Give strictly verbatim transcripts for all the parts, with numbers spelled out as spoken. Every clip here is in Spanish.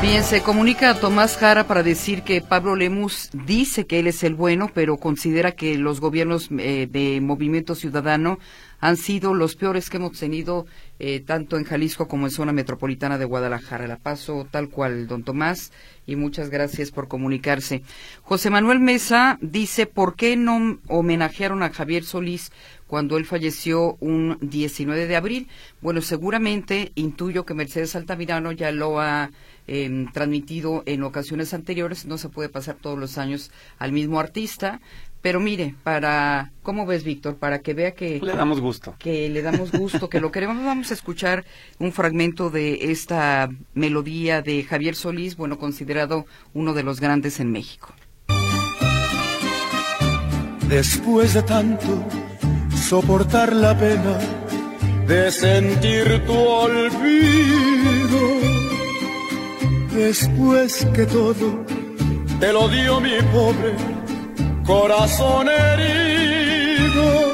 Bien, se comunica a Tomás Jara para decir que Pablo Lemus dice que él es el bueno, pero considera que los gobiernos eh, de Movimiento Ciudadano han sido los peores que hemos tenido eh, tanto en Jalisco como en zona metropolitana de Guadalajara. La paso tal cual, don Tomás, y muchas gracias por comunicarse. José Manuel Mesa dice, ¿por qué no homenajearon a Javier Solís cuando él falleció un diecinueve de abril? Bueno, seguramente intuyo que Mercedes Altamirano ya lo ha eh, transmitido en ocasiones anteriores, no se puede pasar todos los años al mismo artista, pero mire, para, ¿cómo ves, Víctor? Para que vea que... Le damos gusto. Que le damos gusto, que lo queremos. Vamos a escuchar un fragmento de esta melodía de Javier Solís, bueno, considerado uno de los grandes en México. Después de tanto soportar la pena de sentir tu olvido, después que todo te lo dio mi pobre corazón herido,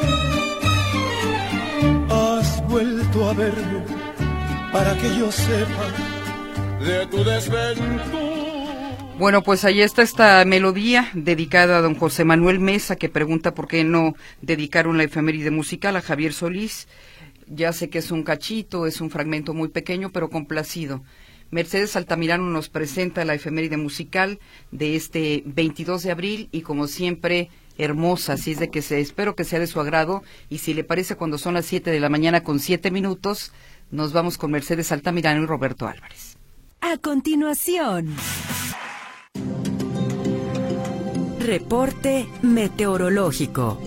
has vuelto a verme para que yo sepa de tu desventura. Bueno, pues ahí está esta melodía dedicada a don José Manuel Mesa, que pregunta por qué no dedicaron la efeméride musical a Javier Solís. Ya sé que es un cachito, es un fragmento muy pequeño, pero complacido. Mercedes Altamirano nos presenta la efeméride musical de este veintidós de abril y, como siempre, hermosa, así es de que se, espero que sea de su agrado, y si le parece, cuando son las siete de la mañana con siete minutos, nos vamos con Mercedes Altamirano y Roberto Álvarez. A continuación, reporte meteorológico.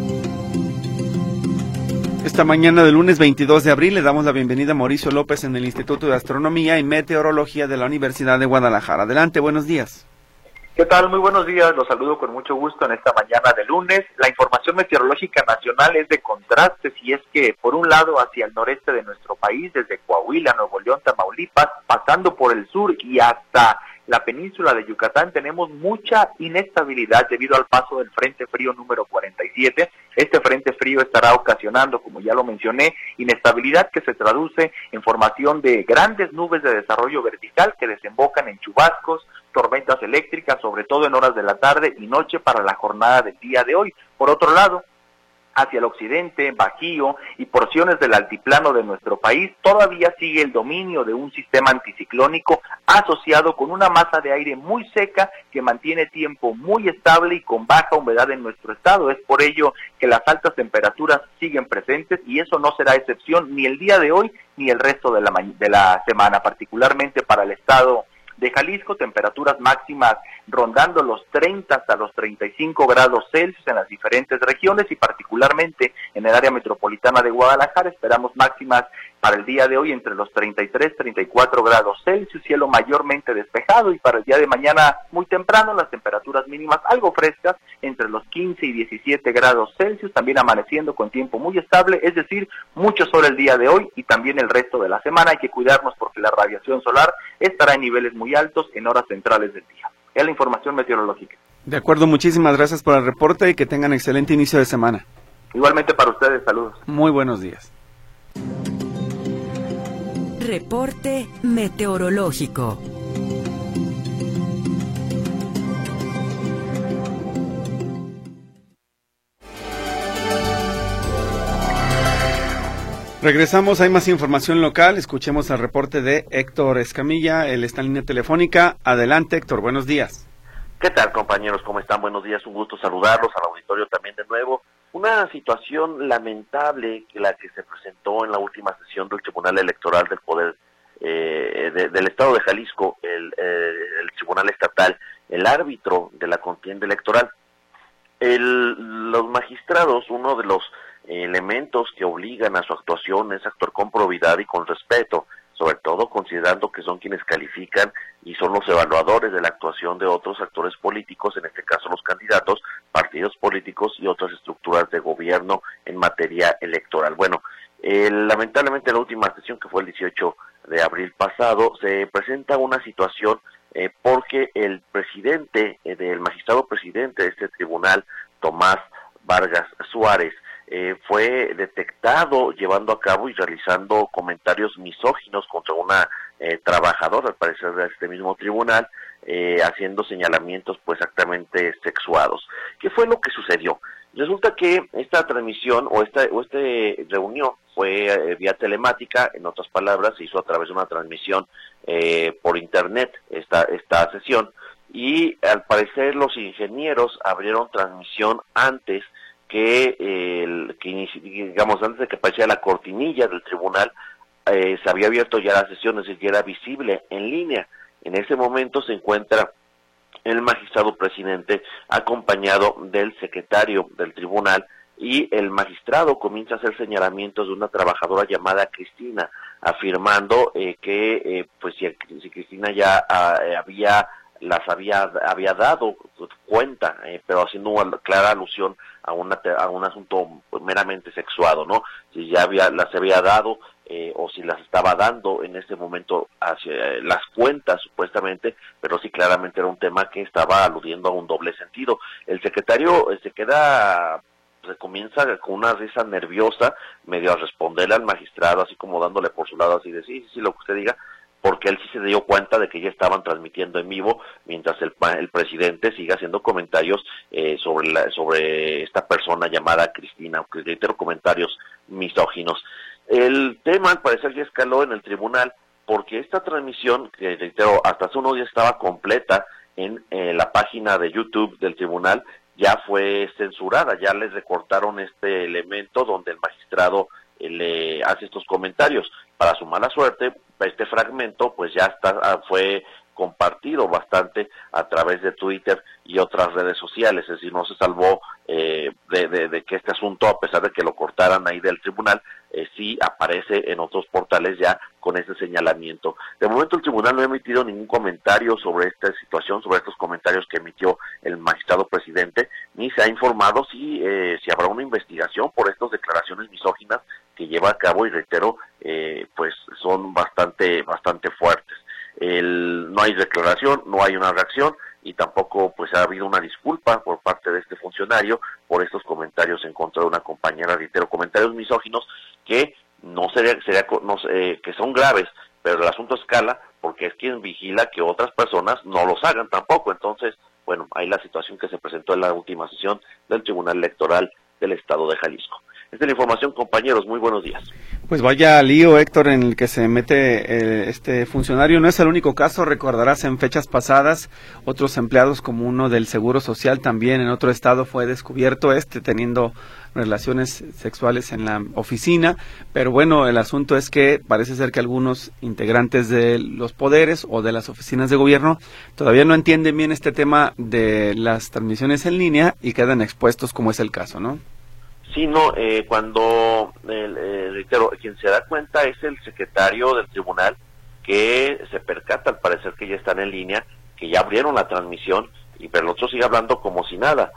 Esta mañana del lunes veintidós de abril le damos la bienvenida a Mauricio López en el Instituto de Astronomía y Meteorología de la Universidad de Guadalajara. Adelante, buenos días. ¿Qué tal? Muy buenos días, los saludo con mucho gusto en esta mañana de lunes. La información meteorológica nacional es de contrastes, y es que por un lado hacia el noreste de nuestro país, desde Coahuila, Nuevo León, Tamaulipas, pasando por el sur y hasta la península de Yucatán, tenemos mucha inestabilidad debido al paso del Frente Frío número cuarenta y siete. Este Frente Frío estará ocasionando, como ya lo mencioné, inestabilidad que se traduce en formación de grandes nubes de desarrollo vertical que desembocan en chubascos, tormentas eléctricas, sobre todo en horas de la tarde y noche para la jornada del día de hoy. Por otro lado, hacia el occidente, Bajío y porciones del altiplano de nuestro país, todavía sigue el dominio de un sistema anticiclónico asociado con una masa de aire muy seca que mantiene tiempo muy estable y con baja humedad en nuestro estado. Es por ello que las altas temperaturas siguen presentes, y eso no será excepción ni el día de hoy ni el resto de la, de la semana, particularmente para el estado de Jalisco, temperaturas máximas rondando los treinta hasta los treinta y cinco grados Celsius en las diferentes regiones, y particularmente en el área metropolitana de Guadalajara esperamos máximas para el día de hoy entre los treinta y tres, treinta y cuatro grados Celsius, cielo mayormente despejado, y para el día de mañana muy temprano las temperaturas mínimas algo frescas entre los quince y diecisiete grados Celsius, también amaneciendo con tiempo muy estable, es decir, mucho sol el día de hoy y también el resto de la semana. Hay que cuidarnos porque la radiación solar estará en niveles muy altos en horas centrales del día. Es la información meteorológica. De acuerdo, muchísimas gracias por el reporte y que tengan excelente inicio de semana. Igualmente para ustedes, saludos. Muy buenos días. Reporte meteorológico. Regresamos, hay más información local, escuchemos el reporte de Héctor Escamilla, él está en línea telefónica. Adelante, Héctor, buenos días. ¿Qué tal, compañeros? ¿Cómo están? Buenos días, un gusto saludarlos, al auditorio también de nuevo. Una situación lamentable que la que se presentó en la última sesión del Tribunal Electoral del Poder eh, de, del Estado de Jalisco, el, eh, el Tribunal Estatal, el árbitro de la contienda electoral. El, los magistrados, uno de los elementos que obligan a su actuación es actuar con probidad y con respeto, sobre todo considerando que son quienes califican y son los evaluadores de la actuación de otros actores políticos, en este caso los candidatos, partidos políticos y otras estructuras de gobierno en materia electoral. Bueno, eh, lamentablemente en la última sesión, que fue el dieciocho de abril pasado, se presenta una situación eh, porque el presidente, eh, del magistrado presidente de este tribunal, Tomás Vargas Suárez, Eh, fue detectado llevando a cabo y realizando comentarios misóginos contra una eh, trabajador, al parecer de este mismo tribunal, eh, haciendo señalamientos pues exactamente sexuados. ¿Qué fue lo que sucedió? Resulta que esta transmisión o esta o este reunión fue eh, vía telemática, en otras palabras, se hizo a través de una transmisión eh, por internet esta esta sesión, y al parecer los ingenieros abrieron transmisión antes que, eh, el, que digamos, antes de que apareciera la cortinilla del tribunal, eh, se había abierto ya la sesión, es decir, ya era visible en línea. En ese momento se encuentra el magistrado presidente acompañado del secretario del tribunal, y el magistrado comienza a hacer señalamientos de una trabajadora llamada Cristina, afirmando eh, que eh, pues si, si Cristina ya ah, había las había había dado cuenta, eh, pero haciendo una clara alusión a una a un asunto meramente sexuado, ¿no? Si ya había las había dado eh, o si las estaba dando en este momento hacia eh, las cuentas supuestamente, pero sí claramente era un tema que estaba aludiendo a un doble sentido. El secretario eh, se queda se comienza con una risa nerviosa, medio a responderle al magistrado, así como dándole por su lado, así de sí, sí, sí, lo que usted diga, porque él sí se dio cuenta de que ya estaban transmitiendo en vivo, mientras el, el presidente sigue haciendo comentarios eh, sobre la, sobre esta persona llamada Cristina, que reitero, comentarios misóginos. El tema al parecer ya escaló en el tribunal, porque esta transmisión, que reitero, hasta hace unos días estaba completa en eh, la página de YouTube del tribunal, ya fue censurada, ya les recortaron este elemento donde el magistrado eh, le hace estos comentarios. Para su mala suerte, este fragmento pues ya está fue compartido bastante a través de Twitter y otras redes sociales, es decir, no se salvó eh, de, de, de que este asunto, a pesar de que lo cortaran ahí del tribunal, eh, sí aparece en otros portales ya con este señalamiento. De momento el tribunal no ha emitido ningún comentario sobre esta situación, sobre estos comentarios que emitió el magistrado presidente, ni se ha informado si, eh, si habrá una investigación por estas declaraciones misóginas que lleva a cabo, y reitero, eh, pues son bastante, bastante fuertes. El, no hay declaración, no hay una reacción, y tampoco pues ha habido una disculpa por parte de este funcionario por estos comentarios en contra de una compañera, reitero, comentarios misóginos que no sería, sería no, eh, que son graves, pero el asunto escala porque es quien vigila que otras personas no los hagan tampoco. Entonces, bueno, ahí la situación que se presentó en la última sesión del Tribunal Electoral del Estado de Jalisco. Esta es la información, compañeros, muy buenos días. Pues vaya lío, Héctor, en el que se mete eh, este funcionario. No es el único caso, recordarás en fechas pasadas, otros empleados como uno del Seguro Social también en otro estado fue descubierto este teniendo relaciones sexuales en la oficina, pero bueno, el asunto es que parece ser que algunos integrantes de los poderes o de las oficinas de gobierno todavía no entienden bien este tema de las transmisiones en línea y quedan expuestos, como es el caso, ¿no? Sí, no, eh, cuando, eh, reitero, quien se da cuenta es el secretario del tribunal, que se percata al parecer que ya están en línea, que ya abrieron la transmisión, y pero el otro sigue hablando como si nada.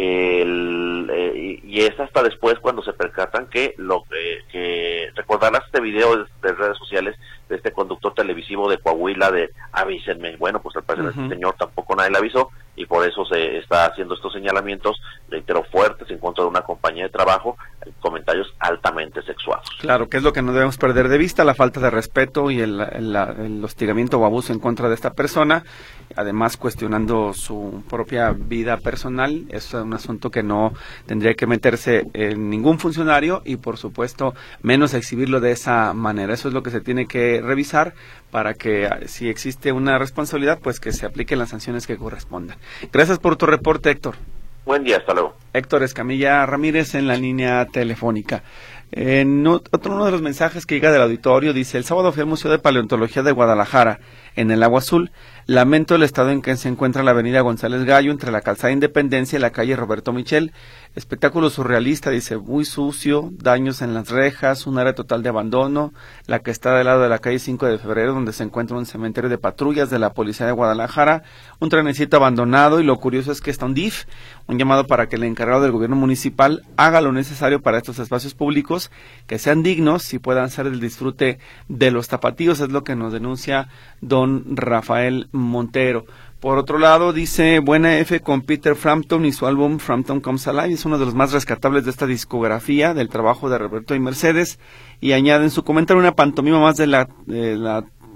El, eh, y, y es hasta después cuando se percatan que lo eh, que recordarás este video de, de redes sociales de este conductor televisivo de Coahuila de avísenme. Bueno, pues al parecer uh-huh. este señor tampoco nadie le avisó, y por eso se está haciendo estos señalamientos, reitero, fuertes en contra de una compañía de trabajo, comentarios altamente sexuados. Claro, que es lo que no debemos perder de vista, la falta de respeto y el, el, el hostigamiento o abuso en contra de esta persona, además cuestionando su propia vida personal. Es un asunto que no tendría que meterse en ningún funcionario, y por supuesto menos exhibirlo de esa manera. Eso es lo que se tiene que revisar para que, si existe una responsabilidad, pues que se apliquen las sanciones que correspondan. Gracias por tu reporte, Héctor. Buen día, hasta luego. Héctor Escamilla Ramírez en la línea telefónica. En otro uno de los mensajes que llega del auditorio dice: el sábado fui al Museo de Paleontología de Guadalajara, en el Agua Azul. Lamento el estado en que se encuentra la avenida González Gallo, entre la calzada Independencia y la calle Roberto Michel. Espectáculo surrealista, dice, muy sucio, daños en las rejas, un área total de abandono, la que está del lado de la calle cinco de febrero, donde se encuentra un cementerio de patrullas de la Policía de Guadalajara, un trenecito abandonado, y lo curioso es que está un D I F, un llamado para que el encargado del gobierno municipal haga lo necesario para estos espacios públicos, que sean dignos y puedan ser del disfrute de los tapatíos, es lo que nos denuncia don Rafael Montero. Por otro lado, dice Buena F con Peter Frampton y su álbum Frampton Comes Alive, es uno de los más rescatables de esta discografía del trabajo de Roberto y Mercedes, y añade en su comentario una pantomima más de la, de la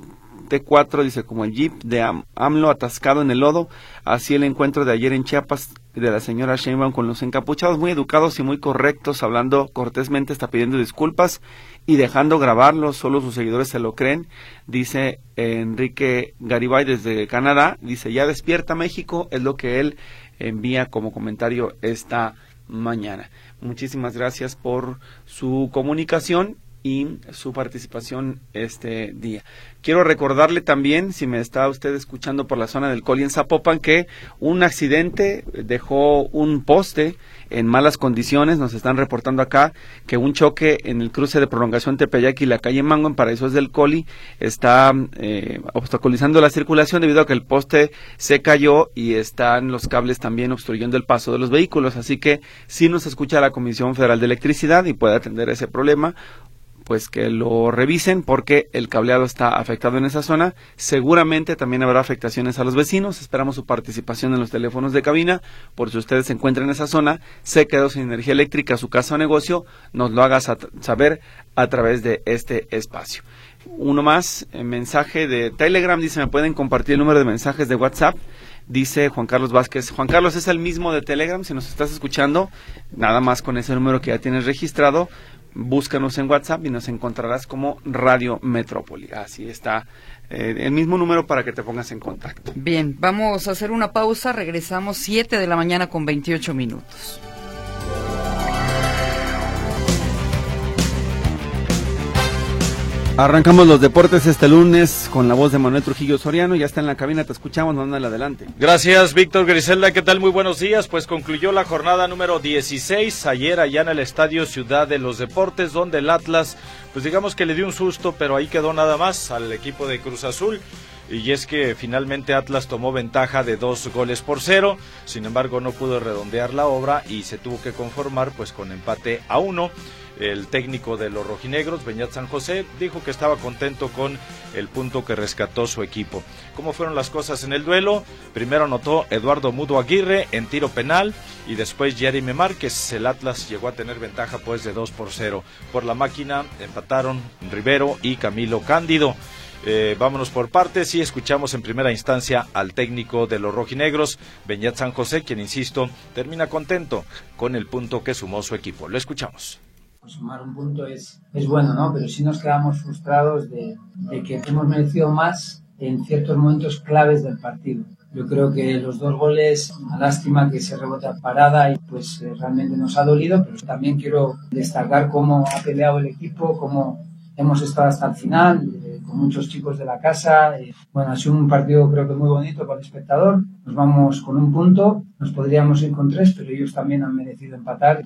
T cuatro, dice, como el jeep de Am AMLO atascado en el lodo, así el encuentro de ayer en Chiapas de la señora Sheinbaum con los encapuchados, muy educados y muy correctos, hablando cortésmente, está pidiendo disculpas y dejando grabarlo, solo sus seguidores se lo creen, dice Enrique Garibay desde Canadá, dice, ya despierta México, es lo que él envía como comentario esta mañana. Muchísimas gracias por su comunicación y su participación este día. Quiero recordarle también, si me está usted escuchando por la zona del Coli en Zapopan, que un accidente dejó un poste en malas condiciones. Nos están reportando acá que un choque en el cruce de Prolongación Tepeyac y la calle Mango en Paraísos del Coli está eh, obstaculizando la circulación debido a que el poste se cayó y están los cables también obstruyendo el paso de los vehículos. Así que si nos escucha la Comisión Federal de Electricidad y puede atender ese problema, pues que lo revisen porque el cableado está afectado en esa zona. Seguramente también habrá afectaciones a los vecinos. Esperamos su participación en los teléfonos de cabina. Por si ustedes se encuentran en esa zona, se quedó sin energía eléctrica su casa o negocio, nos lo haga saber a través de este espacio. Uno más, eh, mensaje de Telegram, dice, me pueden compartir el número de mensajes de WhatsApp. Dice Juan Carlos Vázquez. Juan Carlos, es el mismo de Telegram, si nos estás escuchando, nada más con ese número que ya tienes registrado, búscanos en WhatsApp y nos encontrarás como Radio Metrópoli. Así está, eh, el mismo número para que te pongas en contacto. Bien, vamos a hacer una pausa, regresamos siete de la mañana con veintiocho minutos. Arrancamos los deportes este lunes con la voz de Manuel Trujillo Soriano. Ya está en la cabina, te escuchamos, mándale adelante. Gracias, Víctor Griselda, ¿qué tal? Muy buenos días. Pues concluyó la jornada número dieciséis ayer allá en el Estadio Ciudad de los Deportes, donde el Atlas, pues digamos que le dio un susto, pero ahí quedó nada más al equipo de Cruz Azul. Y es que finalmente Atlas tomó ventaja de dos goles por cero, sin embargo no pudo redondear la obra y se tuvo que conformar pues con empate a uno. El técnico de los rojinegros, Beñat San José, dijo que estaba contento con el punto que rescató su equipo. ¿Cómo fueron las cosas en el duelo? Primero anotó Eduardo Mudo Aguirre en tiro penal y después Jeremy Márquez. El Atlas llegó a tener ventaja pues de dos por cero. Por la máquina empataron Rivero y Camilo Cándido. Eh, vámonos por partes y escuchamos en primera instancia al técnico de los rojinegros, Beñat San José, quien, insisto, termina contento con el punto que sumó su equipo. Lo escuchamos. Sumar un punto es, es bueno, ¿no? Pero sí nos quedamos frustrados de, de que hemos merecido más en ciertos momentos claves del partido. Yo creo que los dos goles, una lástima que se rebota parada y pues eh, realmente nos ha dolido, pero también quiero destacar cómo ha peleado el equipo, cómo hemos estado hasta el final, eh, con muchos chicos de la casa. Eh, bueno, ha sido un partido creo que muy bonito para el espectador. Nos vamos con un punto, nos podríamos ir con tres, pero ellos también han merecido empatar.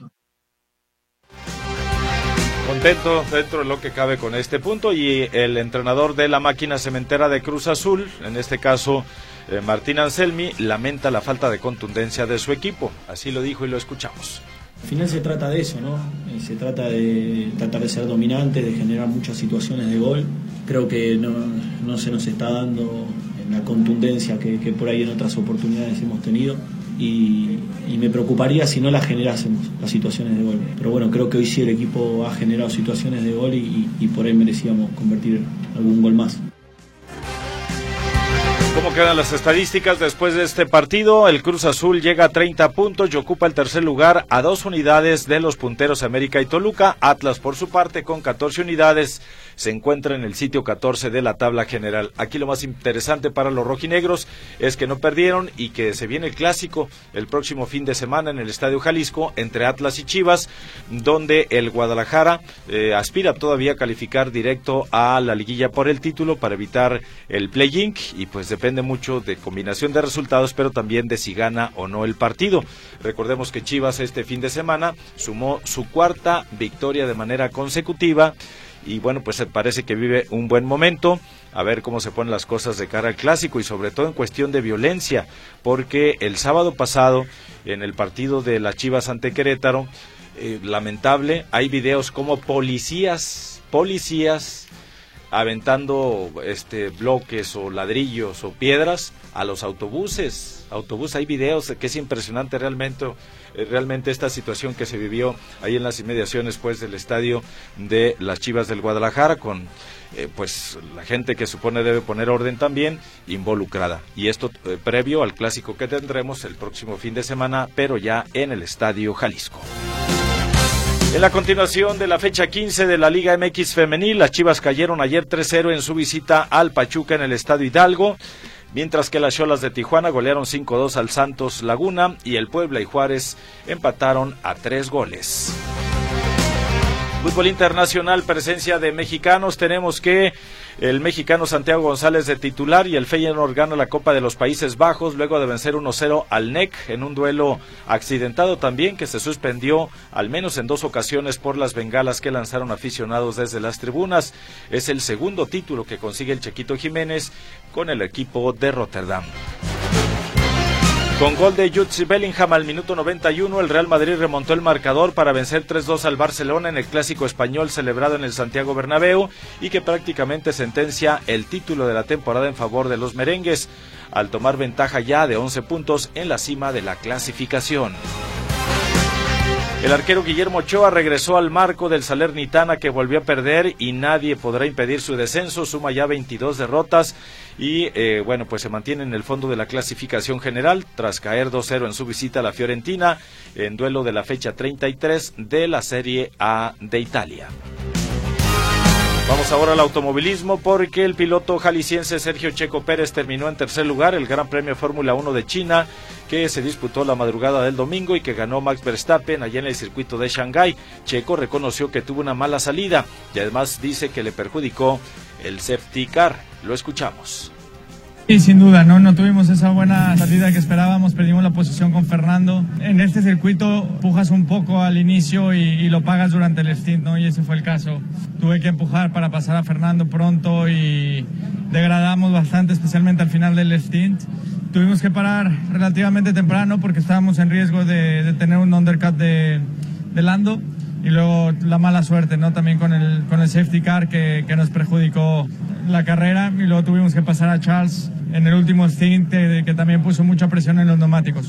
Contento dentro de lo que cabe con este punto, y el entrenador de la máquina cementera de Cruz Azul, en este caso eh, Martín Anselmi, lamenta la falta de contundencia de su equipo. Así lo dijo y lo escuchamos. Al final se trata de eso, ¿no? Eh, se trata de tratar de ser dominante, de generar muchas situaciones de gol. Creo que no, no se nos está dando la contundencia que, que por ahí en otras oportunidades hemos tenido. Y, y me preocuparía si no las generásemos, las situaciones de gol. Pero bueno, creo que hoy sí el equipo ha generado situaciones de gol y, y por ahí merecíamos convertir algún gol más. ¿Cómo quedan las estadísticas después de este partido? El Cruz Azul llega a treinta puntos y ocupa el tercer lugar a dos unidades de los punteros América y Toluca. Atlas, por su parte, con catorce unidades, se encuentra en el sitio catorce de la tabla general. Aquí lo más interesante para los rojinegros es que no perdieron y que se viene el clásico el próximo fin de semana en el Estadio Jalisco entre Atlas y Chivas, donde el Guadalajara eh, aspira todavía a calificar directo a la liguilla por el título para evitar el play-in, y pues depende mucho de combinación de resultados, pero también de si gana o no el partido. Recordemos que Chivas este fin de semana sumó su cuarta victoria de manera consecutiva y bueno, pues parece que vive un buen momento. A ver cómo se ponen las cosas de cara al clásico y sobre todo en cuestión de violencia, porque el sábado pasado en el partido de las Chivas ante Querétaro, eh, lamentable, hay videos como policías, policías aventando este bloques o ladrillos o piedras a los autobuses. Autobús, hay videos que es impresionante realmente, realmente esta situación que se vivió ahí en las inmediaciones pues del estadio de las Chivas del Guadalajara, con eh, pues la gente que supone debe poner orden también involucrada. Y esto eh, previo al clásico que tendremos el próximo fin de semana, pero ya en el Estadio Jalisco. En la continuación de la fecha quince de la Liga M X Femenil, las Chivas cayeron ayer tres cero en su visita al Pachuca en el Estadio Hidalgo, mientras que las Xolas de Tijuana golearon cinco dos al Santos Laguna y el Puebla y Juárez empataron a tres goles. Fútbol internacional, presencia de mexicanos. Tenemos que el mexicano Santiago González de titular y el Feyenoord gana la Copa de los Países Bajos luego de vencer uno cero al N E C en un duelo accidentado también que se suspendió al menos en dos ocasiones por las bengalas que lanzaron aficionados desde las tribunas. Es el segundo título que consigue el Chequito Jiménez con el equipo de Rotterdam. Con gol de Jude Bellingham al minuto noventa y uno, el Real Madrid remontó el marcador para vencer tres dos al Barcelona en el Clásico Español celebrado en el Santiago Bernabéu y que prácticamente sentencia el título de la temporada en favor de los merengues, al tomar ventaja ya de once puntos en la cima de la clasificación. El arquero Guillermo Ochoa regresó al marco del Salernitana, que volvió a perder y nadie podrá impedir su descenso. Suma ya veintidós derrotas y eh, bueno, pues se mantiene en el fondo de la clasificación general tras caer dos cero en su visita a la Fiorentina en duelo de la fecha treinta y tres de la Serie A de Italia. Vamos ahora al automovilismo porque el piloto jalisciense Sergio Checo Pérez terminó en tercer lugar el Gran Premio Fórmula uno de China, que se disputó la madrugada del domingo y que ganó Max Verstappen allá en el circuito de Shanghái. Checo reconoció que tuvo una mala salida y además dice que le perjudicó el safety car. Lo escuchamos. Sí, sin duda, ¿no? No tuvimos esa buena salida que esperábamos, perdimos la posición con Fernando. En este circuito empujas un poco al inicio y, y lo pagas durante el stint, ¿no? Y ese fue el caso. Tuve que empujar para pasar a Fernando pronto y degradamos bastante, especialmente al final del stint. Tuvimos que parar relativamente temprano porque estábamos en riesgo de, de tener un undercut de, de Lando. Y luego la mala suerte, ¿no? También con el, con el safety car que, que nos perjudicó la carrera. Y luego tuvimos que pasar a Charles en el último stint, que, que también puso mucha presión en los neumáticos.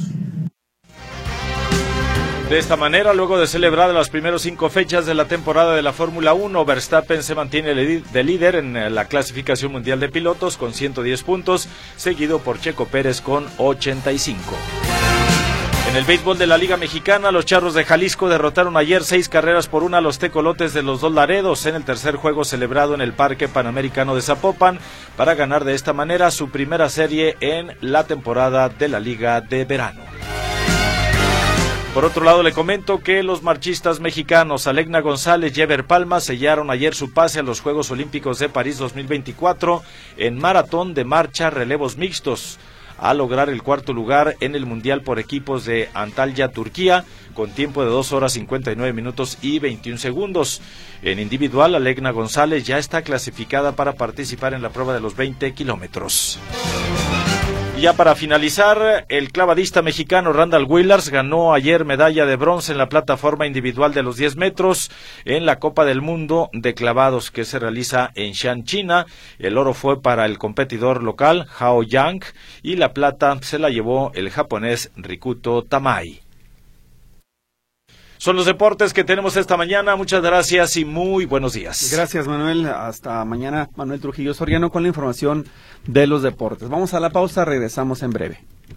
De esta manera, luego de celebrar las primeras cinco fechas de la temporada de la Fórmula uno, Verstappen se mantiene de líder en la clasificación mundial de pilotos con ciento diez puntos, seguido por Checo Pérez con ochenta y cinco. En el béisbol de la Liga Mexicana, los Charros de Jalisco derrotaron ayer seis carreras por una a los Tecolotes de los Dos Laredos en el tercer juego celebrado en el Parque Panamericano de Zapopan para ganar de esta manera su primera serie en la temporada de la Liga de Verano. Por otro lado, le comento que los marchistas mexicanos Alegna González y Ever Palma sellaron ayer su pase a los Juegos Olímpicos de París dos mil veinticuatro en maratón de marcha relevos mixtos, a lograr el cuarto lugar en el Mundial por equipos de Antalya, Turquía, con tiempo de dos horas cincuenta y nueve minutos y veintiún segundos. En individual, Alegna González ya está clasificada para participar en la prueba de los veinte kilómetros. Y ya para finalizar, el clavadista mexicano Randall Willars ganó ayer medalla de bronce en la plataforma individual de los diez metros en la Copa del Mundo de Clavados que se realiza en Shan, China. El oro fue para el competidor local Hao Yang y la plata se la llevó el japonés Rikuto Tamai. Son los deportes que tenemos esta mañana. Muchas gracias y muy buenos días. Gracias, Manuel. Hasta mañana. Manuel Trujillo Soriano con la información de los deportes. Vamos a la pausa, regresamos en breve.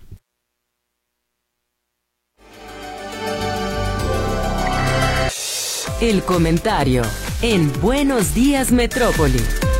El comentario en Buenos Días Metrópoli.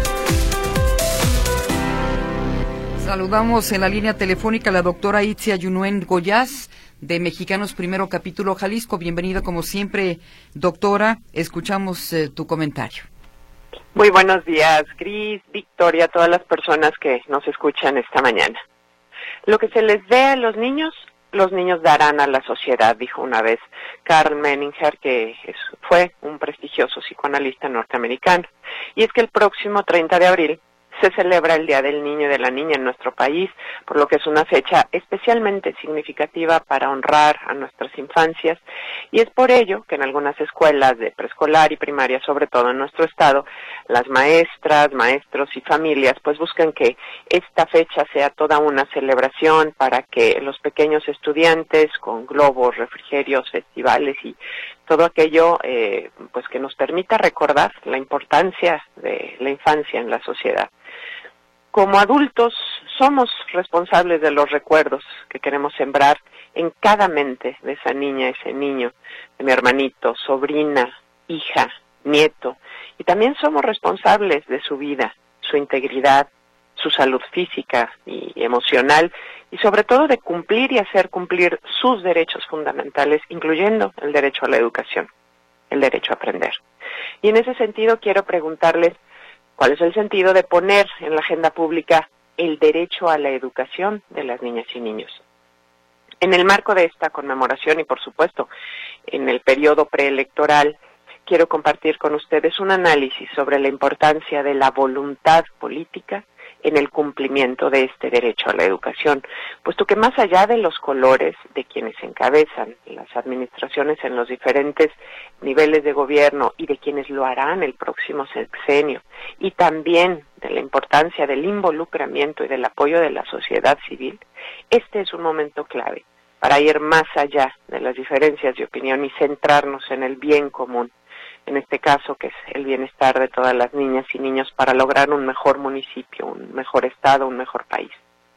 Saludamos en la línea telefónica a la doctora Itzia Yunuen Goyaz, de Mexicanos Primero Capítulo Jalisco. Bienvenida como siempre, doctora. Escuchamos eh, tu comentario. Muy buenos días, Cris, Victoria, todas las personas que nos escuchan esta mañana. Lo que se les dé a los niños, los niños darán a la sociedad, dijo una vez Karl Menninger, que es, fue un prestigioso psicoanalista norteamericano. Y es que el próximo treinta de abril se celebra el Día del Niño y de la Niña en nuestro país, por lo que es una fecha especialmente significativa para honrar a nuestras infancias, y es por ello que en algunas escuelas de preescolar y primaria, sobre todo en nuestro estado, las maestras, maestros y familias pues buscan que esta fecha sea toda una celebración para que los pequeños estudiantes con globos, refrigerios, festivales y todo aquello eh, pues que nos permita recordar la importancia de la infancia en la sociedad. Como adultos somos responsables de los recuerdos que queremos sembrar en cada mente de esa niña, ese niño, de mi hermanito, sobrina, hija, nieto, y también somos responsables de su vida, su integridad, su salud física y emocional, y sobre todo de cumplir y hacer cumplir sus derechos fundamentales, incluyendo el derecho a la educación, el derecho a aprender. Y en ese sentido quiero preguntarles cuál es el sentido de poner en la agenda pública el derecho a la educación de las niñas y niños. En el marco de esta conmemoración y por supuesto en el periodo preelectoral, quiero compartir con ustedes un análisis sobre la importancia de la voluntad política en el cumplimiento de este derecho a la educación, puesto que más allá de los colores de quienes encabezan las administraciones en los diferentes niveles de gobierno y de quienes lo harán el próximo sexenio, y también de la importancia del involucramiento y del apoyo de la sociedad civil, este es un momento clave para ir más allá de las diferencias de opinión y centrarnos en el bien común, en este caso que es el bienestar de todas las niñas y niños para lograr un mejor municipio, un mejor estado, un mejor país.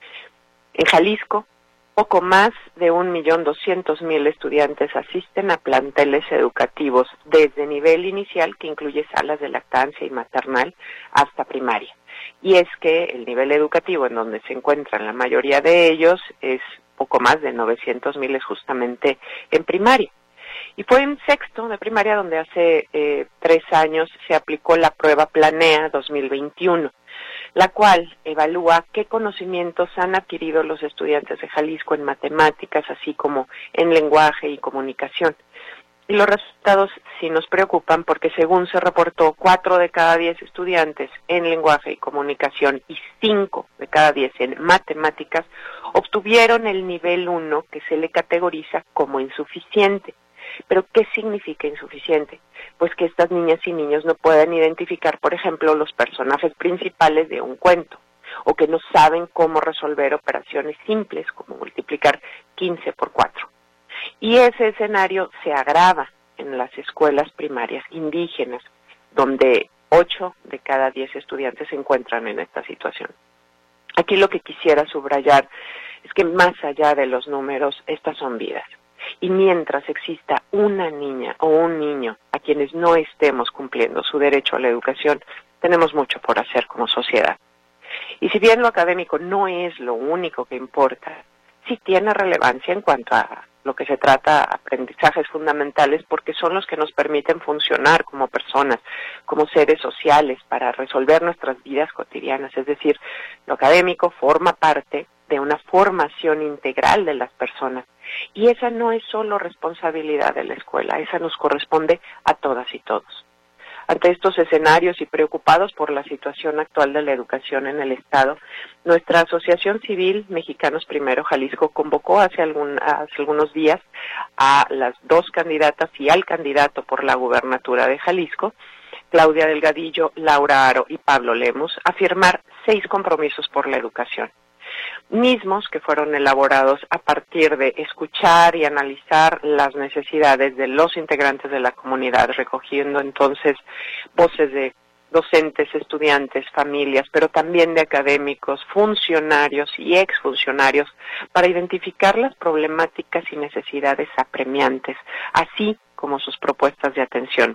En Jalisco, poco más de un millón doscientos mil estudiantes asisten a planteles educativos desde nivel inicial, que incluye salas de lactancia y maternal, hasta primaria. Y es que el nivel educativo en donde se encuentran la mayoría de ellos es poco más de novecientos mil, es justamente en primaria. Y fue en sexto de primaria donde hace eh, tres años se aplicó la prueba Planea dos mil veintiuno, la cual evalúa qué conocimientos han adquirido los estudiantes de Jalisco en matemáticas, así como en lenguaje y comunicación. Y los resultados sí nos preocupan porque según se reportó, cuatro de cada diez estudiantes en lenguaje y comunicación y cinco de cada diez en matemáticas obtuvieron el nivel uno, que se le categoriza como insuficiente. ¿Pero qué significa insuficiente? Pues que estas niñas y niños no pueden identificar, por ejemplo, los personajes principales de un cuento, o que no saben cómo resolver operaciones simples como multiplicar quince por cuatro. Y ese escenario se agrava en las escuelas primarias indígenas, donde ocho de cada diez estudiantes se encuentran en esta situación. Aquí lo que quisiera subrayar es que más allá de los números, estas son vidas. Y mientras exista una niña o un niño a quienes no estemos cumpliendo su derecho a la educación, tenemos mucho por hacer como sociedad. Y si bien lo académico no es lo único que importa, sí tiene relevancia en cuanto a lo que se trata aprendizajes fundamentales, porque son los que nos permiten funcionar como personas, como seres sociales, para resolver nuestras vidas cotidianas. Es decir, lo académico forma parte de una formación integral de las personas. Y esa no es solo responsabilidad de la escuela, esa nos corresponde a todas y todos. Ante estos escenarios y preocupados por la situación actual de la educación en el Estado, nuestra Asociación Civil Mexicanos Primero Jalisco convocó hace, algún, hace algunos días a las dos candidatas y al candidato por la gubernatura de Jalisco, Claudia Delgadillo, Laura Aro y Pablo Lemus, a firmar seis compromisos por la educación, mismos que fueron elaborados a partir de escuchar y analizar las necesidades de los integrantes de la comunidad, recogiendo entonces voces de docentes, estudiantes, familias, pero también de académicos, funcionarios y exfuncionarios, para identificar las problemáticas y necesidades apremiantes, así como sus propuestas de atención.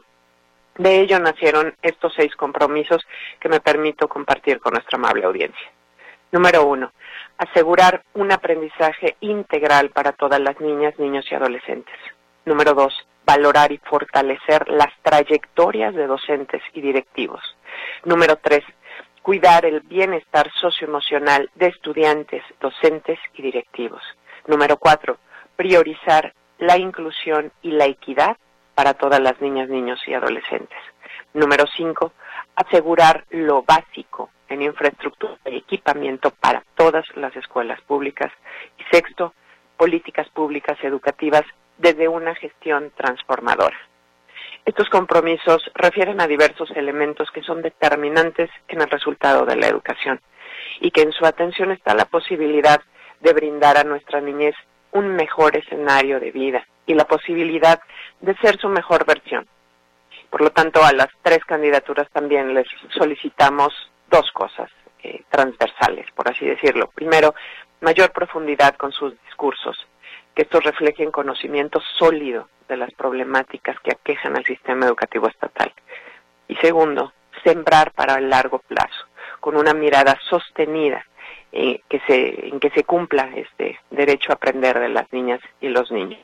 De ello nacieron estos seis compromisos que me permito compartir con nuestra amable audiencia. Número uno, asegurar un aprendizaje integral para todas las niñas, niños y adolescentes. Número dos, valorar y fortalecer las trayectorias de docentes y directivos. Número tres, cuidar el bienestar socioemocional de estudiantes, docentes y directivos. Número cuatro, priorizar la inclusión y la equidad para todas las niñas, niños y adolescentes. Número cinco, asegurar lo básico en infraestructura y equipamiento para todas las escuelas públicas. Y sexto, políticas públicas educativas desde una gestión transformadora. Estos compromisos refieren a diversos elementos que son determinantes en el resultado de la educación y que en su atención está la posibilidad de brindar a nuestra niñez un mejor escenario de vida y la posibilidad de ser su mejor versión. Por lo tanto, a las tres candidaturas también les solicitamos dos cosas eh, transversales, por así decirlo. Primero, mayor profundidad con sus discursos, que estos reflejen conocimiento sólido de las problemáticas que aquejan al sistema educativo estatal. Y segundo, sembrar para el largo plazo, con una mirada sostenida eh, que se, en que se cumpla este derecho a aprender de las niñas y los niños.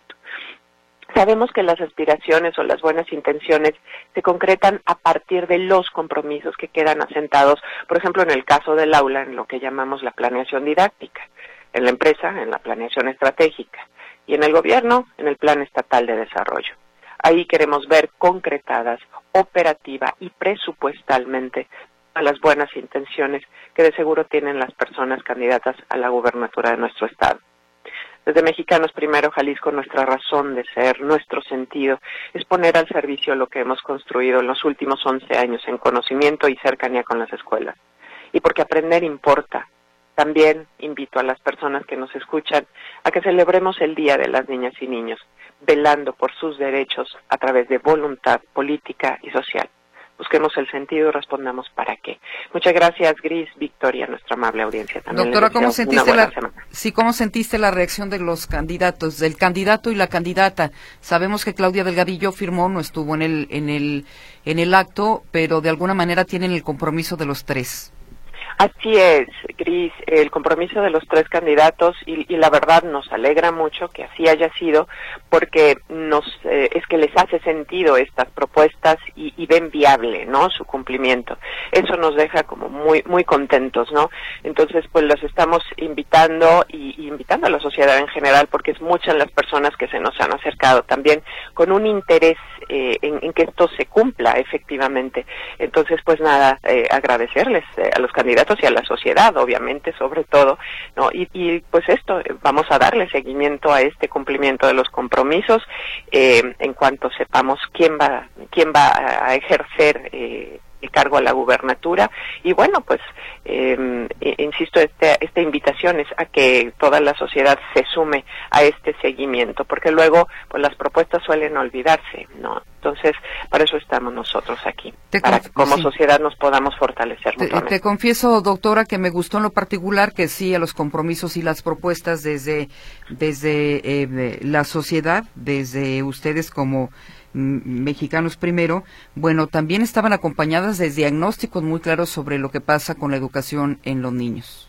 Sabemos que las aspiraciones o las buenas intenciones se concretan a partir de los compromisos que quedan asentados, por ejemplo, en el caso del aula, en lo que llamamos la planeación didáctica, en la empresa, en la planeación estratégica, y en el gobierno, en el Plan Estatal de Desarrollo. Ahí queremos ver concretadas operativa y presupuestalmente a las buenas intenciones que de seguro tienen las personas candidatas a la gubernatura de nuestro estado. Desde Mexicanos Primero Jalisco, nuestra razón de ser, nuestro sentido, es poner al servicio lo que hemos construido en los últimos once años en conocimiento y cercanía con las escuelas. Y porque aprender importa, también invito a las personas que nos escuchan a que celebremos el Día de las Niñas y Niños, velando por sus derechos a través de voluntad política y social. Busquemos el sentido y respondamos para qué. Muchas gracias, Gris, Victoria, nuestra amable audiencia. También Doctora, ¿cómo sentiste la sí, cómo sentiste la reacción de los candidatos, del candidato y la candidata? Sabemos que Claudia Delgadillo firmó, no estuvo en el en el en el acto, pero de alguna manera tienen el compromiso de los tres. Así es, Gris, el compromiso de los tres candidatos y, y la verdad nos alegra mucho que así haya sido porque nos eh, es que les hace sentido estas propuestas y, y ven viable, ¿no? Su cumplimiento. Eso nos deja como muy muy contentos, ¿no? Entonces, pues los estamos invitando y, y invitando a la sociedad en general porque es muchas las personas que se nos han acercado también con un interés eh, en, en que esto se cumpla efectivamente. Entonces, pues nada, eh, agradecerles eh, a los candidatos y a la sociedad, obviamente, sobre todo, ¿no? Y, y pues esto, vamos a darle seguimiento a este cumplimiento de los compromisos eh, en cuanto sepamos quién va, quién va a ejercer eh, el cargo a la gubernatura. Y bueno, pues, eh, insisto, este, esta invitación es a que toda la sociedad se sume a este seguimiento, porque luego, pues las propuestas suelen olvidarse, ¿no? Entonces, para eso estamos nosotros aquí, te para que como sí. sociedad nos podamos fortalecer te, mutuamente. Te confieso, doctora, que me gustó en lo particular que sí a los compromisos y las propuestas desde, desde eh, la sociedad, desde ustedes como Mexicanos Primero, bueno, también estaban acompañadas de diagnósticos muy claros sobre lo que pasa con la educación en los niños.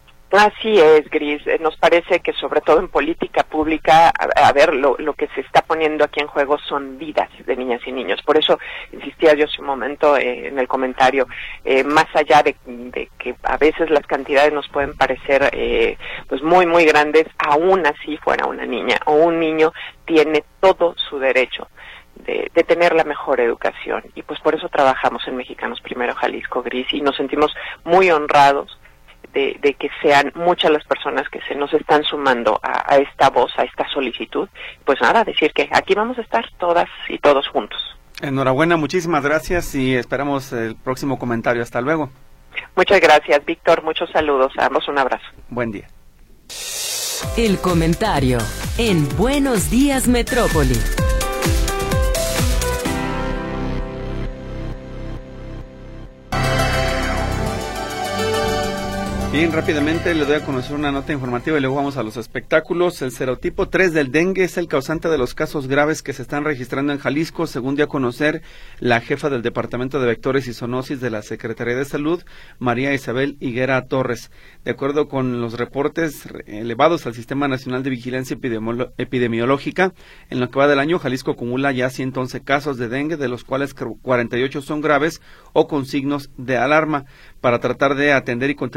Así es, Gris. Nos parece que sobre todo en política pública, a, a ver, lo, lo que se está poniendo aquí en juego son vidas de niñas y niños. Por eso insistía yo hace un momento eh, en el comentario, eh, más allá de, de que a veces las cantidades nos pueden parecer eh, pues muy, muy grandes, aún así fuera una niña o un niño, tiene todo su derecho De, de tener la mejor educación y pues por eso trabajamos en Mexicanos Primero Jalisco, Gris, y nos sentimos muy honrados de, de que sean muchas las personas que se nos están sumando a, a esta voz, a esta solicitud. Pues nada, decir que aquí vamos a estar todas y todos juntos. Enhorabuena, muchísimas gracias y esperamos el próximo comentario. Hasta luego. Muchas gracias, Víctor, muchos saludos, a ambos un abrazo. Buen día. El comentario en Buenos Días Metrópoli. Bien, rápidamente le doy a conocer una nota informativa y luego vamos a los espectáculos. El serotipo tres del dengue es el causante de los casos graves que se están registrando en Jalisco, según dio a conocer la jefa del Departamento de Vectores y Zoonosis de la Secretaría de Salud, María Isabel Higuera Torres. De acuerdo con los reportes elevados al Sistema Nacional de Vigilancia Epidemiológica, en lo que va del año, Jalisco acumula ya ciento once casos de dengue, de los cuales cuarenta y ocho son graves o con signos de alarma. Para tratar de atender y contener este problema,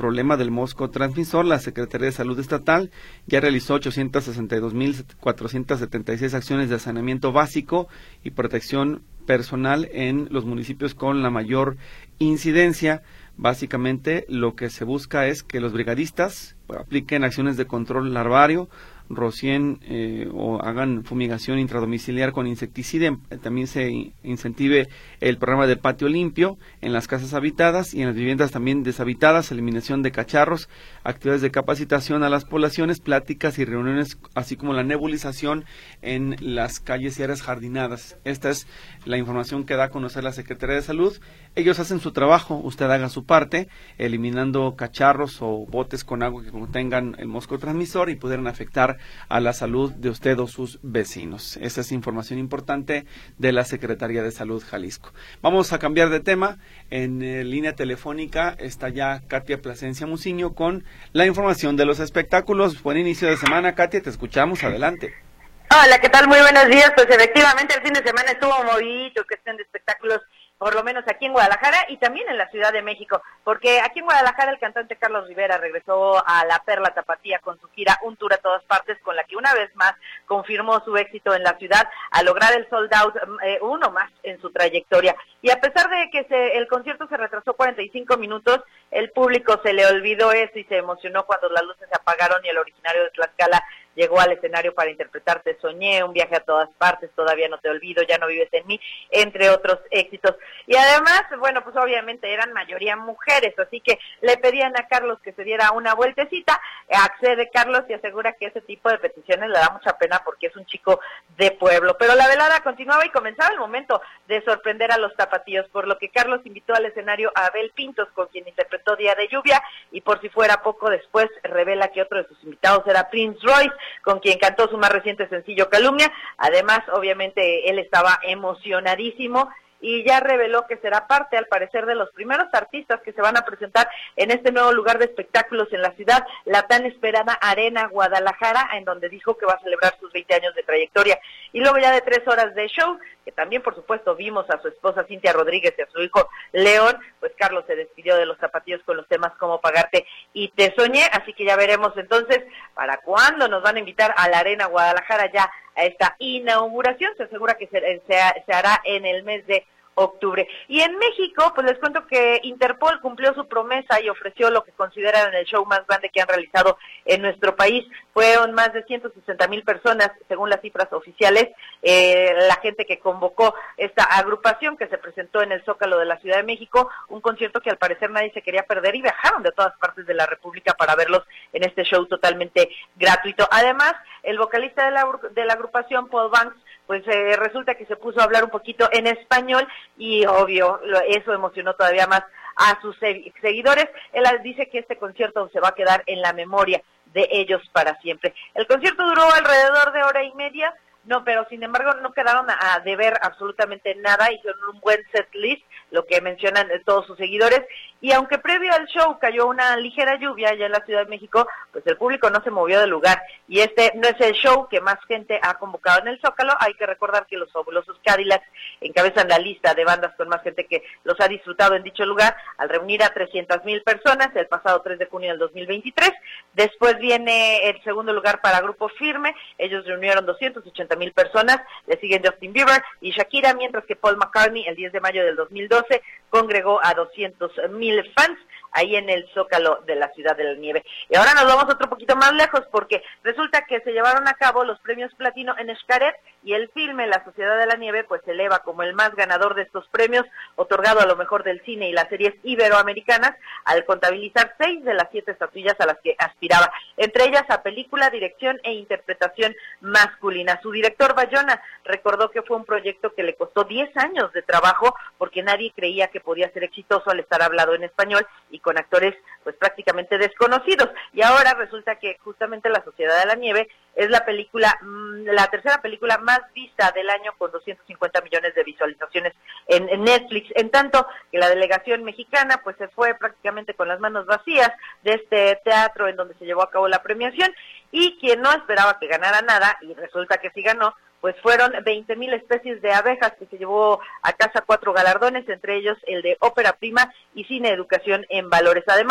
problema del mosco transmisor, la Secretaría de Salud Estatal ya realizó ochocientas sesenta y dos mil cuatrocientas setenta y seis acciones de saneamiento básico y protección personal en los municipios con la mayor incidencia. Básicamente lo que se busca es que los brigadistas apliquen acciones de control larvario, rocien eh, o hagan fumigación intradomiciliar con insecticida. También se incentive el programa de patio limpio en las casas habitadas y en las viviendas también deshabitadas, eliminación de cacharros, actividades de capacitación a las poblaciones, pláticas y reuniones, así como la nebulización en las calles y áreas jardinadas. Esta es la información que da a conocer la Secretaría de Salud. Ellos hacen su trabajo, usted haga su parte, eliminando cacharros o botes con agua que contengan el mosco transmisor y pudieran afectar a la salud de usted o sus vecinos. Esa es información importante de la Secretaría de Salud Jalisco. Vamos a cambiar de tema. En eh, línea telefónica está ya Katia Plasencia Muciño con la información de los espectáculos. Buen inicio de semana, Katia, te escuchamos, adelante. Hola, ¿qué tal? Muy buenos días. Pues efectivamente el fin de semana estuvo movidito, cuestión de espectáculos, por lo menos aquí en Guadalajara y también en la Ciudad de México, porque aquí en Guadalajara el cantante Carlos Rivera regresó a la Perla Tapatía con su gira Un Tour a Todas Partes, con la que una vez más confirmó su éxito en la ciudad a lograr el sold out, eh, uno más en su trayectoria. Y a pesar de que se, el concierto se retrasó cuarenta y cinco minutos, el público se le olvidó eso y se emocionó cuando las luces se apagaron y el originario de Tlaxcala llegó al escenario para interpretar Te Soñé, Un Viaje a Todas Partes, Todavía No Te Olvido, Ya No Vives en Mí, entre otros éxitos. Y además, bueno, pues obviamente eran mayoría mujeres, así que le pedían a Carlos que se diera una vueltecita. Accede Carlos y asegura que ese tipo de peticiones le da mucha pena porque es un chico de pueblo. Pero la velada continuaba y comenzaba el momento de sorprender a los tapatíos, por lo que Carlos invitó al escenario a Abel Pintos, con quien interpretó Día de Lluvia, y por si fuera poco, después revela que otro de sus invitados era Prince Royce, con quien cantó su más reciente sencillo Calumnia. Además, obviamente, él estaba emocionadísimo y ya reveló que será parte, al parecer, de los primeros artistas que se van a presentar en este nuevo lugar de espectáculos en la ciudad, la tan esperada Arena Guadalajara, en donde dijo que va a celebrar sus veinte años de trayectoria. Y luego ya de tres horas de show, que también, por supuesto, vimos a su esposa Cintia Rodríguez y a su hijo León, pues Carlos se despidió de los zapatillos con los temas Cómo Pagarte y Te Soñé, así que ya veremos entonces para cuándo nos van a invitar a la Arena Guadalajara ya a esta inauguración. Se asegura que se, se, se hará en el mes de octubre. Y en México, pues les cuento que Interpol cumplió su promesa y ofreció lo que consideran el show más grande que han realizado en nuestro país. Fueron más de ciento sesenta mil personas, según las cifras oficiales, eh, la gente que convocó esta agrupación que se presentó en el Zócalo de la Ciudad de México, un concierto que al parecer nadie se quería perder y viajaron de todas partes de la República para verlos en este show totalmente gratuito. Además, el vocalista de la, de la agrupación, Paul Banks, pues eh, resulta que se puso a hablar un poquito en español y obvio, lo, eso emocionó todavía más a sus seguidores. Él dice que este concierto se va a quedar en la memoria de ellos para siempre. El concierto duró alrededor de hora y media, no, pero sin embargo no quedaron a, a deber absolutamente nada, hicieron un buen set list, lo que mencionan todos sus seguidores, y aunque previo al show cayó una ligera lluvia allá en la Ciudad de México, pues el público no se movió del lugar, y este no es el show que más gente ha convocado en el Zócalo. Hay que recordar que los fabulosos Cadillacs encabezan la lista de bandas con más gente que los ha disfrutado en dicho lugar, al reunir a trescientas mil personas el pasado tres de junio del dos mil veintitrés. Después viene el segundo lugar para Grupo Firme, ellos reunieron doscientas ochenta mil personas, le siguen Justin Bieber y Shakira, mientras que Paul McCartney el diez de mayo del dos mil doce congregó a doscientos mil fans ahí en el Zócalo de la Ciudad de la Nieve. Y ahora nos vamos otro poquito más lejos, porque resulta que se llevaron a cabo los premios Platino en Xcaret, y el filme La Sociedad de la Nieve pues se eleva como el más ganador de estos premios, otorgado a lo mejor del cine y las series iberoamericanas, al contabilizar seis de las siete estatuillas a las que aspiraba, entre ellas a película, dirección e interpretación masculina. Su director, Bayona, recordó que fue un proyecto que le costó diez años de trabajo, porque nadie creía que podía ser exitoso al estar hablado en español y con actores pues prácticamente desconocidos. Y ahora resulta que justamente La Sociedad de la Nieve es la película, la tercera película más vista del año, con doscientos cincuenta millones de visualizaciones en, en Netflix, en tanto que la delegación mexicana pues se fue prácticamente con las manos vacías de este teatro en donde se llevó a cabo la premiación, y quien no esperaba que ganara nada, y resulta que sí ganó, pues fueron veinte mil especies de abejas, que se llevó a casa cuatro galardones, entre ellos el de ópera prima y cine educación en valores. Además,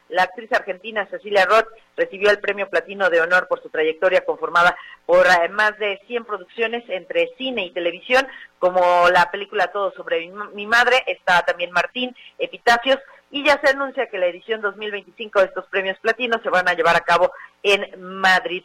La actriz argentina Cecilia Roth recibió el premio Platino de Honor por su trayectoria conformada por eh, más de cien producciones entre cine y televisión, como la película Todo sobre mi, mi madre. Está también Martín, Epitafios, y ya se anuncia que la edición dos mil veinticinco de estos premios platinos se van a llevar a cabo en Madrid.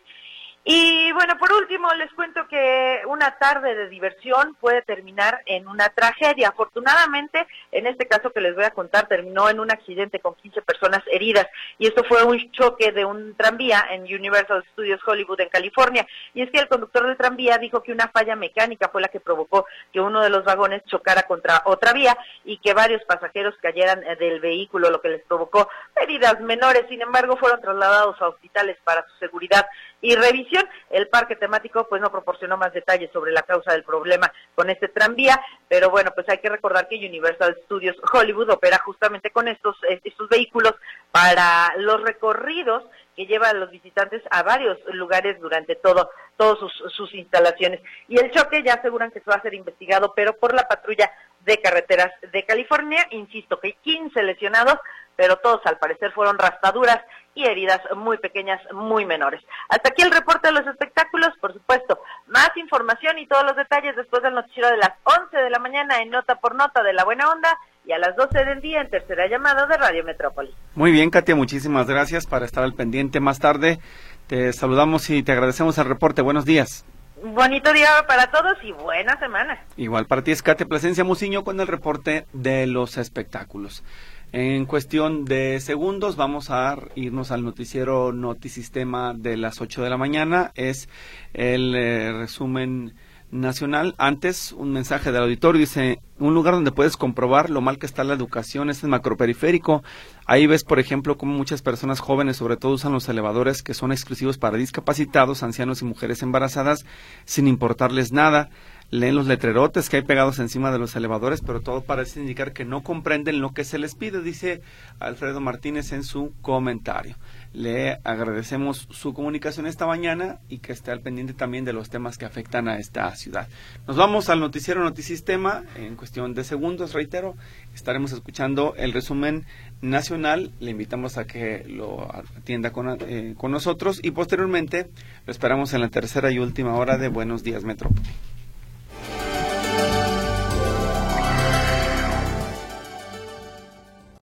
Y bueno, por último les cuento que una tarde de diversión puede terminar en una tragedia. Afortunadamente, en este caso que les voy a contar, terminó en un accidente con quince personas heridas, y esto fue un choque de un tranvía en Universal Studios Hollywood en California. Y es que el conductor del tranvía dijo que una falla mecánica fue la que provocó que uno de los vagones chocara contra otra vía y que varios pasajeros cayeran del vehículo, lo que les provocó heridas menores. Sin embargo, fueron trasladados a hospitales para su seguridad y revisión. El parque temático pues no proporcionó más detalles sobre la causa del problema con este tranvía, pero bueno, pues hay que recordar que Universal Studios Hollywood opera justamente con estos estos vehículos para los recorridos que llevan a los visitantes a varios lugares durante todo todas sus, sus instalaciones. Y el choque ya aseguran que se va a ser investigado, pero por la patrulla de carreteras de California. Insisto que hay quince lesionados, pero todos al parecer fueron rastaduras y heridas muy pequeñas, muy menores. Hasta aquí el reporte de los espectáculos. Por supuesto, más información y todos los detalles después del noticiero de las once de la mañana en Nota por Nota de La Buena Onda, y a las doce del día en Tercera Llamada de Radio Metrópoli. Muy bien, Katia, muchísimas gracias para estar al pendiente. Más tarde te saludamos y te agradecemos el reporte. Buenos días. Bonito día para todos y buena semana. Igual para ti es Katia Plasencia Muciño con el reporte de los espectáculos. En cuestión de segundos vamos a irnos al noticiero Notisistema de las ocho de la mañana. Es el eh, resumen nacional. Antes, un mensaje del auditorio, dice: un lugar donde puedes comprobar lo mal que está la educación es el macroperiférico. Ahí ves, por ejemplo, cómo muchas personas jóvenes, sobre todo, usan los elevadores que son exclusivos para discapacitados, ancianos y mujeres embarazadas, sin importarles nada. Leen los letrerotes que hay pegados encima de los elevadores, pero todo parece indicar que no comprenden lo que se les pide, dice Alfredo Martínez en su comentario. Le agradecemos su comunicación esta mañana y que esté al pendiente también de los temas que afectan a esta ciudad. Nos vamos al noticiero Notisistema. En cuestión de segundos, reitero, estaremos escuchando el resumen nacional. Le invitamos a que lo atienda con, eh, con nosotros y posteriormente lo esperamos en la tercera y última hora de Buenos Días Metrópoli.